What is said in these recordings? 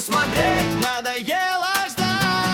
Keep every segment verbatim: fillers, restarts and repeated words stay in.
смотреть, надоело ждать.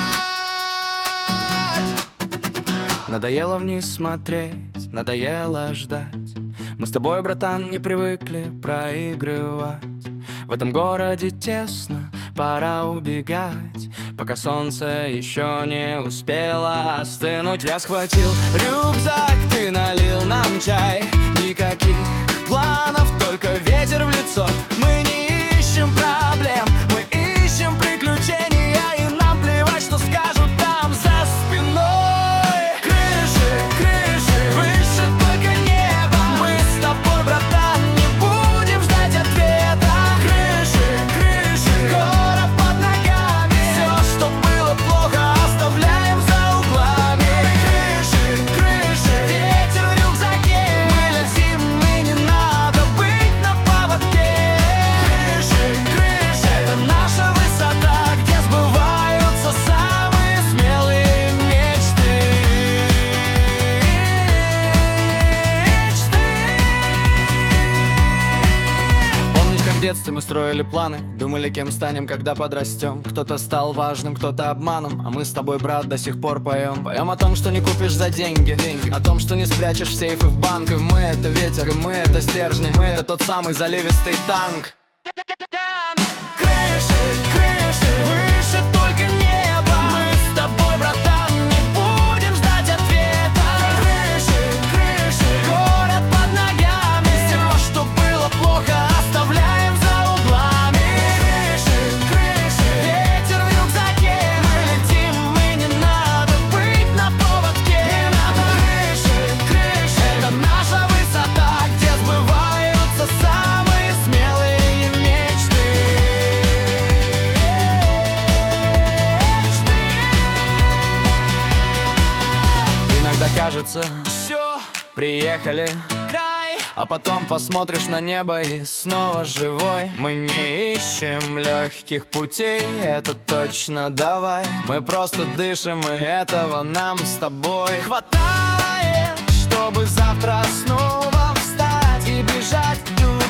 Надоело вниз смотреть, надоело ждать. Мы с тобой, братан, не привыкли проигрывать. В этом городе тесно, пора убегать, пока солнце еще не успело остынуть. Я схватил рюкзак, ты налил нам чай. Никаких планов, только ветер в лицо. Мы не ищем проблем, мы ищем приключения. И нам плевать, что скажут там за спиной. Крыши, крыши, выше только небо. Мы с тобой, братан, не будем ждать ответа. Крыши, крыши, город под ногами. Все, что было плохо, оставляем за углами. Крыши, крыши, ветер в рюкзаке. Мы летим, и не надо быть на поводке. Крыши, крыши, это наша высота, где сбываются самые смелые мечты. Помнишь, как в детстве мы строили планы, думали, кем станем, когда подрастем. Кто-то стал важным, кто-то обманом, а мы с тобой, брат, до сих пор поем. Поем о том, что не купишь за деньги, деньги. О том, что не спрячешь в сейфы в банк. И мы — это ветер, и мы — это стержни. Мы — это тот самый заливистый танк. Крыши, крыши, выше только небо. Мы с тобой, братан, не будем ждать ответа. Крыши, крыши, город под ногами. Все, что было плохо, оставляем за углами. Крыши, крыши, ветер в рюкзаке. Мы летим, и не надо быть на поводке. Крыши, крыши, это наша высота, где сбываются самые смелые мечты. Иногда кажется, все, приехали, край. А потом посмотришь на небо и снова живой. Мы не ищем легких путей, это точно давай. Мы просто дышим, и этого нам с тобой хватает, чтобы завтра снова встать и бежать туда.